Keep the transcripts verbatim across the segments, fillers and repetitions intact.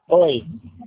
Oi.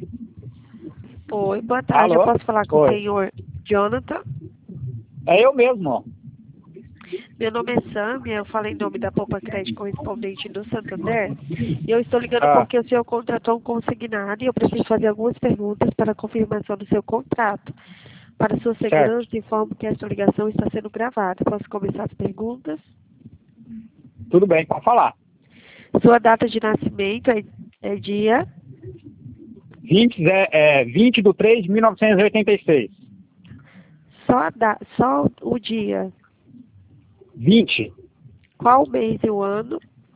Oi, boa tarde. Alô? Eu posso falar com Oi. o senhor Jonathan? É eu mesmo. Meu nome é Sâmia, eu falo em nome da Poupa Crédito Correspondente do Santander. E eu estou ligando Ah, porque o senhor contratou um consignado e eu preciso fazer algumas perguntas para a confirmação do seu contrato. Para sua certo. segurança, informo que esta ligação está sendo gravada. Posso começar as perguntas? Tudo bem, pode falar. Sua data de nascimento é, é dia? vinte, é, é, vinte de três de mil novecentos e oitenta e seis. Só, a da, só o dia. vinte. Qual o mês e o ano?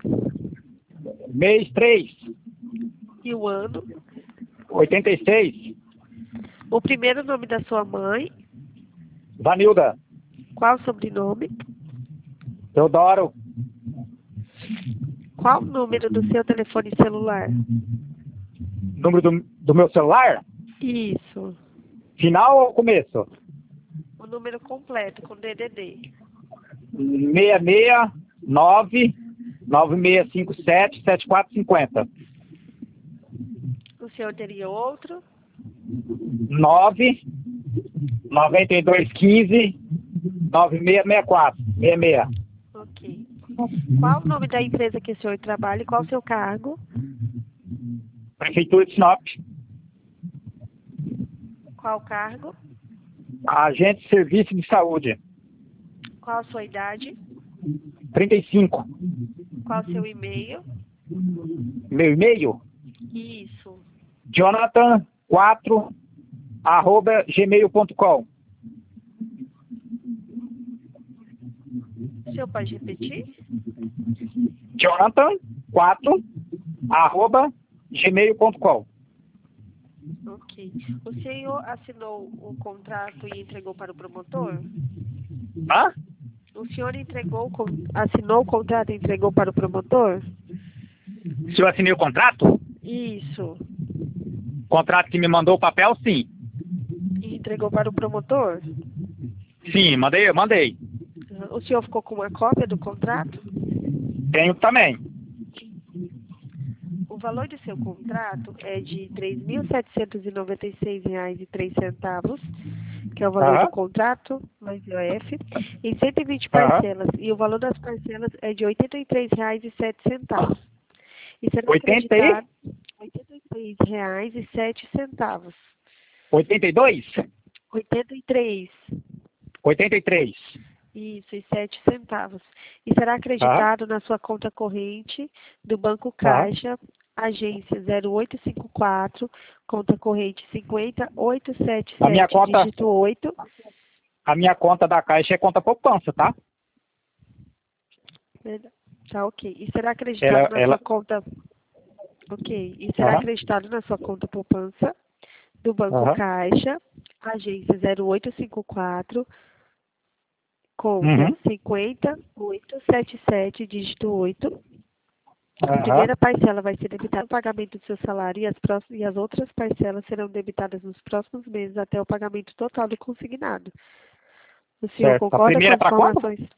Mês três. E o ano? oitenta e seis. O primeiro nome da sua mãe? Vanilda. Qual o sobrenome? Teodoro. Qual o número do seu telefone celular? Número do, do meu celular? Isso. Final ou começo? O número completo com D D D. seis seis nove nove seis cinco sete sete quatro cinco zero. O senhor teria outro? nove noventa e dois quinze nove seis seis quatro seis seis. Ok. Qual o nome da empresa que o senhor trabalha e qual o seu cargo? Prefeitura de Sinop. Qual o cargo? Agente de Serviço de Saúde. Qual a sua idade? trinta e cinco. Qual o seu e-mail? Meu e-mail? Isso. Jonathan quatro arroba gmail ponto com. O senhor pode repetir? Jonathan quatro arroba gmail ponto com. Ok. O senhor assinou o contrato e entregou para o promotor? Hã? O senhor entregou, o con- assinou o contrato e entregou para o promotor? Se eu assinei o contrato? Isso. O contrato que me mandou o papel, sim. E entregou para o promotor? Sim, mandei, mandei. O senhor ficou com uma cópia do contrato? Tenho também. O valor do seu contrato é de três mil setecentos e noventa e seis reais e três centavos, que é o valor do Aham, contrato, mais I O F, em cento e vinte aham. parcelas, e o valor das parcelas é de oitenta e três reais e sete centavos. E será oitenta e... acreditado oitenta e três reais e sete centavos. oitenta e dois? oitenta e três. oitenta e três. Isso, e sete centavos. E será Aham, acreditado na sua conta corrente do Banco aham. Caixa, agência zero oito cinco quatro, conta corrente cinco zero oito sete A minha sete, conta, dígito oito. a minha conta da Caixa é conta poupança, tá? Tá, ok. E será Ela, acreditado na sua ela, conta. Ok. E será aham, acreditado na sua conta poupança do Banco aham, Caixa, agência zero oito cinco quatro, conta uhum, cinco zero oito sete sete, dígito oito. A aham, primeira parcela vai ser debitada no pagamento do seu salário e as, próximas, e as outras parcelas serão debitadas nos próximos meses até o pagamento total do consignado. O senhor certo. A concorda com primeira é as para quando? informações?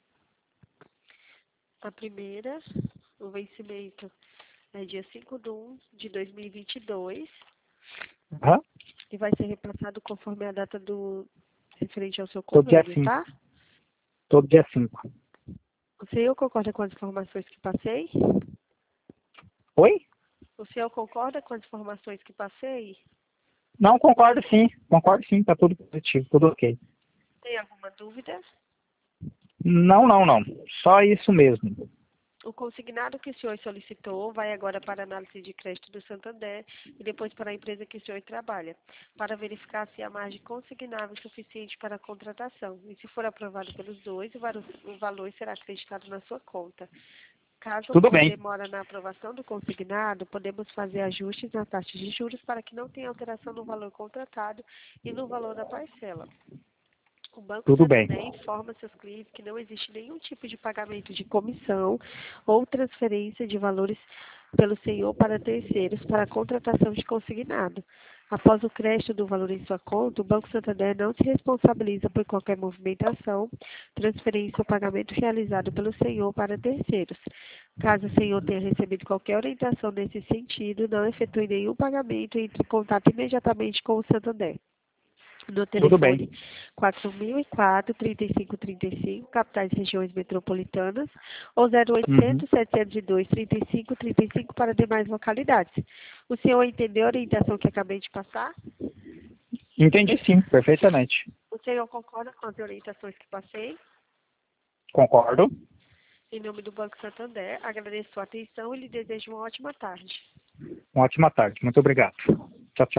A primeira, o vencimento é dia cinco de um de dois mil e vinte e dois Aham, e vai ser repassado conforme a data do referente ao seu todo dia convênio, cinco. tá? Todo dia cinco. O senhor concorda com as informações que passei? Oi? O senhor concorda com as informações que passei? Não, concordo sim. Concordo sim, tá tudo positivo, tudo ok. Tem alguma dúvida? Não, não, não. Só isso mesmo. O consignado que o senhor solicitou vai agora para a análise de crédito do Santander e depois para a empresa que o senhor trabalha, para verificar se a margem consignável é suficiente para a contratação. E se for aprovado pelos dois, o valo- o valor será acreditado na sua conta. Caso Tudo ocorra bem. demora na aprovação do consignado, podemos fazer ajustes na taxa de juros para que não tenha alteração no valor contratado e no valor da parcela. O Banco Tudo bem. Santander informa seus clientes que não existe nenhum tipo de pagamento de comissão ou transferência de valores pelo senhor para terceiros para a contratação de consignado. Após o crédito do valor em sua conta, o Banco Santander não se responsabiliza por qualquer movimentação, transferência ou pagamento realizado pelo senhor para terceiros. Caso o senhor tenha recebido qualquer orientação nesse sentido, não efetue nenhum pagamento e entre em contato imediatamente com o Santander. No Tudo bem. telefone quatro mil e quatro, trinta e cinco trinta e cinco, capitais e regiões metropolitanas, ou zero oitocentos, setecentos e dois, trinta e cinco trinta e cinco para demais localidades. O senhor entendeu a orientação que acabei de passar? Entendi sim, perfeitamente. O senhor concorda com as orientações que passei? Concordo. Em nome do Banco Santander, agradeço sua atenção e lhe desejo uma ótima tarde. Uma ótima tarde. Muito obrigado.